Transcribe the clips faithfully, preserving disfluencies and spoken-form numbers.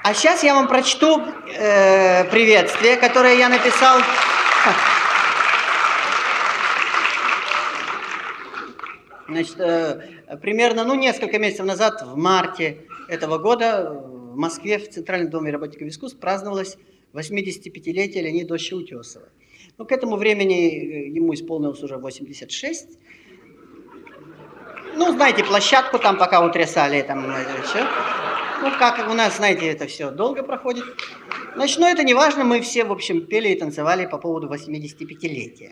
А сейчас я вам прочту э, приветствие, которое я написал. Значит, э, примерно, ну, несколько месяцев назад, в марте этого года, в Москве, в Центральном доме работников искусств праздновалось восьмидесятипятилетие Леонида Ильича Утесова. Ну, к этому времени ему исполнилось уже восемьдесят шесть. Ну, знаете, площадку там пока утрясали, там, все. Ну, как у нас, знаете, это все долго проходит. Значит, ну, это не важно, мы все, в общем, пели и танцевали по поводу восьмидесятипятилетия.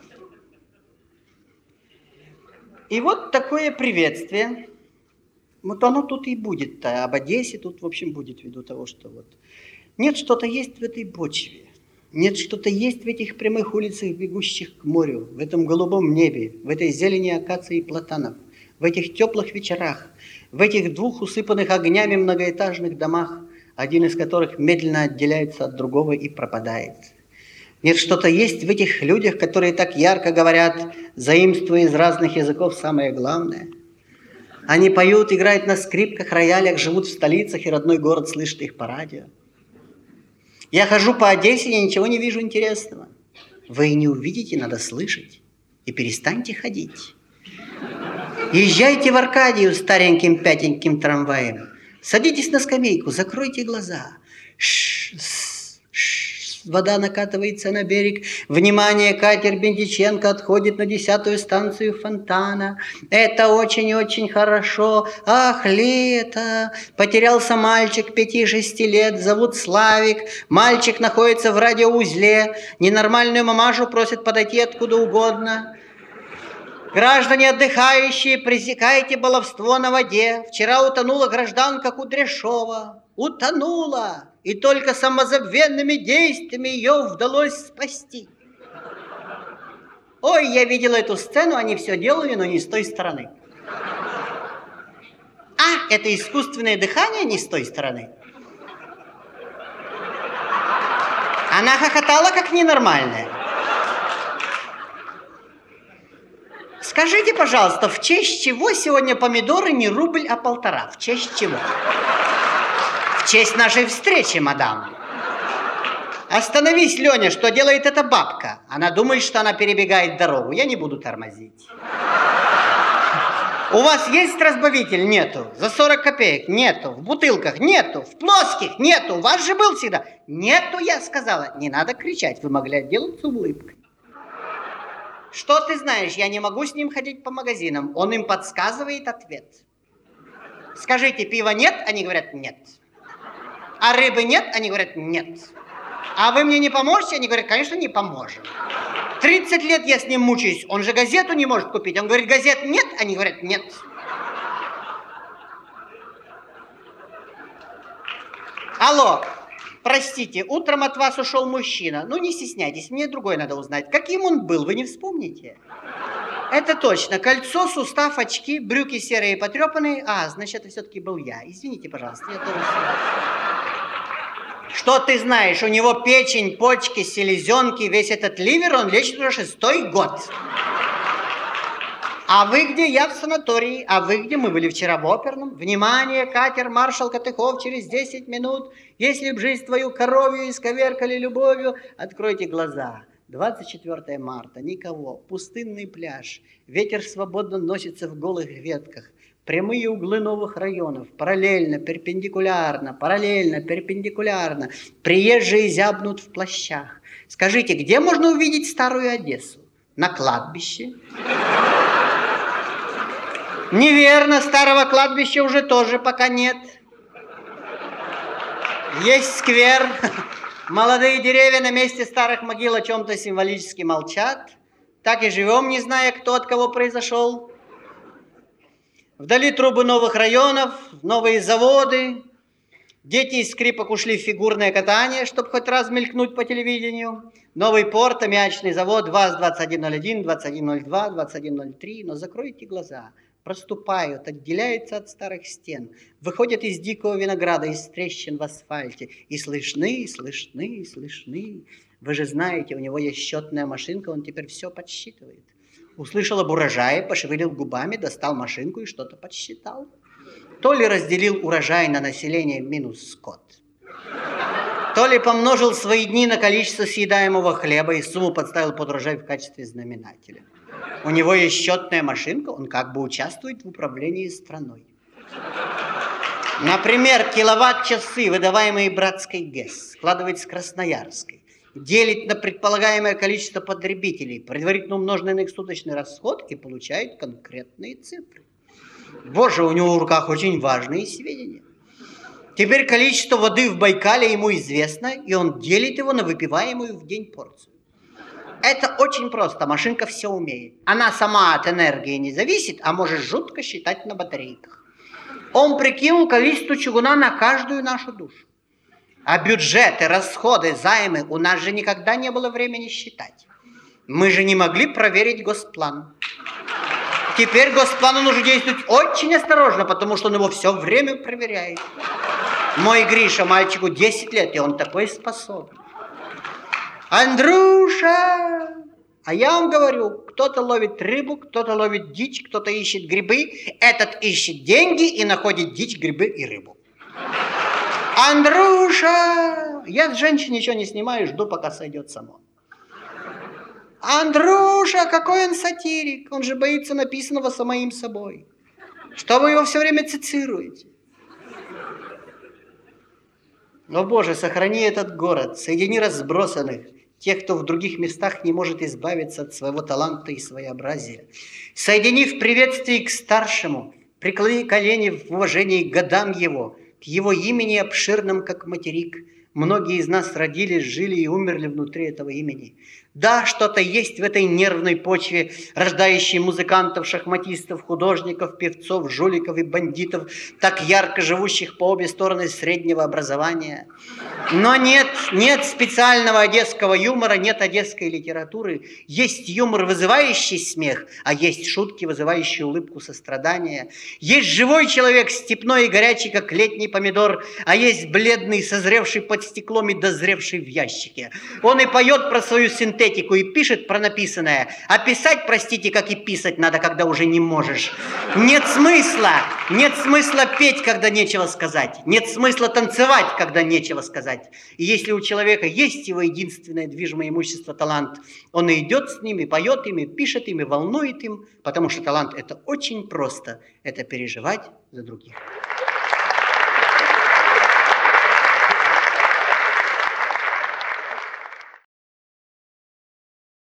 И вот такое приветствие. Вот оно тут и будет. А об Одессе тут, в общем, будет ввиду того, что вот... Нет, что-то есть в этой почве. Нет, что-то есть в этих прямых улицах, бегущих к морю, в этом голубом небе, в этой зелени акаций и платанов, в этих теплых вечерах, в этих двух усыпанных огнями многоэтажных домах, один из которых медленно отделяется от другого и пропадает. Нет, что-то есть в этих людях, которые так ярко говорят, заимствуя из разных языков самое главное. Они поют, играют на скрипках, роялях, живут в столицах, и родной город слышит их по радио. Я хожу по Одессе, я ничего не вижу интересного. Вы и не увидите, надо слышать. И перестаньте ходить. Езжайте в Аркадию стареньким пятеньким трамваем. Садитесь на скамейку, закройте глаза. Ш-ш-ш, вода накатывается на берег. Внимание, катер Бендиченко отходит на десятую станцию Фонтана. Это очень-очень хорошо. Ах, лето! Потерялся мальчик пяти-шести лет, зовут Славик. Мальчик находится в радиоузле. Ненормальную мамашу просят подойти откуда угодно. Граждане отдыхающие, пресекайте баловство на воде. Вчера утонула гражданка Кудряшова. Утонула. И только самозабвенными действиями ее удалось спасти. Ой, я видела эту сцену, они все делали, но не с той стороны. А, это искусственное дыхание не с той стороны. Она хохотала как ненормальная. Скажите, пожалуйста, в честь чего сегодня помидоры не рубль, а полтора? В честь чего? В честь нашей встречи, мадам. Остановись, Леня, что делает эта бабка? Она думает, что она перебегает дорогу. Я не буду тормозить. У вас есть разбавитель? Нету. За сорок копеек? Нету. В бутылках? Нету. В плоских? Нету. У вас же был всегда? Нету, я сказала. Не надо кричать, вы могли отделаться улыбкой. Что ты знаешь? Я не могу с ним ходить по магазинам. Он им подсказывает ответ. Скажите, пива нет? Они говорят, нет. А рыбы нет? Они говорят, нет. А вы мне не поможете? Они говорят, конечно, не поможем. тридцать лет я с ним мучаюсь. Он же газету не может купить. Он говорит, газет нет? Они говорят, нет. Алло. Простите, утром от вас ушел мужчина. Ну, не стесняйтесь, мне другой надо узнать. Каким он был, вы не вспомните? Это точно. Кольцо, сустав, очки, брюки серые и потрепанные. А, значит, это все-таки был я. Извините, пожалуйста. Я тоже... Что ты знаешь? У него печень, почки, селезенки, весь этот ливер он лечит уже шестой год. А вы где? Я в санатории. А вы где? Мы были вчера в оперном. Внимание, катер маршал Катыхов через десять минут. Если б жизнь твою коровью исковеркали любовью, откройте глаза. двадцать четвёртое марта. Никого. Пустынный пляж. Ветер свободно носится в голых ветках. Прямые углы новых районов. Параллельно, перпендикулярно, параллельно, перпендикулярно. Приезжие зябнут в плащах. Скажите, где можно увидеть старую Одессу? На кладбище. Неверно, старого кладбища уже тоже пока нет. Есть сквер. Молодые деревья на месте старых могил о чем-то символически молчат. Так и живем, не зная, кто от кого произошел. Вдали трубы новых районов, новые заводы. Дети из скрипок ушли в фигурное катание, чтобы хоть раз мелькнуть по телевидению. Новый порт, аммиачный завод, ВАЗ двадцать один ноль один, двадцать один ноль два, двадцать один ноль три. Но закройте глаза. Проступают, отделяются от старых стен, выходят из дикого винограда, из трещин в асфальте, и слышны, слышны, слышны. Вы же знаете, у него есть счетная машинка, он теперь все подсчитывает. Услышал об урожае, пошевелил губами, достал машинку и что-то подсчитал. То ли разделил урожай на население минус скот, То ли помножил свои дни на количество съедаемого хлеба и сумму подставил под урожай в качестве знаменателя. У него есть счетная машинка, он как бы участвует в управлении страной. Например, киловатт-часы, выдаваемые Братской ГЭС, складывает с Красноярской, делит на предполагаемое количество потребителей, предварительно умноженный на их суточный расход и получает конкретные цифры. Боже, у него в руках очень важные сведения. Теперь количество воды в Байкале ему известно, и он делит его на выпиваемую в день порцию. Это очень просто, машинка все умеет. Она сама от энергии не зависит, а может жутко считать на батарейках. Он прикинул количество чугуна на каждую нашу душу. А бюджеты, расходы, займы у нас же никогда не было времени считать. Мы же не могли проверить госплан. Теперь госплану нужно действовать очень осторожно, потому что он его все время проверяет. Мой Гриша, мальчику десять лет, и он такой способный. Андрюша! А я вам говорю, кто-то ловит рыбу, кто-то ловит дичь, кто-то ищет грибы. Этот ищет деньги и находит дичь, грибы и рыбу. Андрюша! Я с женщин ничего не снимаю, жду, пока сойдет само. Андрюша, какой он сатирик! Он же боится написанного самим собой. Что вы его все время цитируете? О Боже, сохрани этот город, соедини разбросанных, тех, кто в других местах не может избавиться от своего таланта и своеобразия. Соедини в приветствии к старшему, преклони колени в уважении к годам его, к его имени обширным, как материк. Многие из нас родились, жили и умерли внутри этого имени. Да, что-то есть в этой нервной почве, рождающей музыкантов, шахматистов, художников, певцов, жуликов и бандитов, так ярко живущих по обе стороны среднего образования. Но нет, нет специального одесского юмора, нет одесской литературы. Есть юмор, вызывающий смех, а есть шутки, вызывающие улыбку сострадания. Есть живой человек, степной и горячий, как летний помидор, а есть бледный, созревший под стеклом и дозревший в ящике. Он и поет про свою синтетику, и пишет про написанное. А писать, простите, как и писать надо, когда уже не можешь. Нет смысла, нет смысла петь, когда нечего сказать. Нет смысла танцевать, когда нечего сказать. И если у человека есть его единственное движимое имущество талант, он и идет с ним, и поет им, и пишет им, и волнует им, потому что талант — это очень просто. Это переживать за других.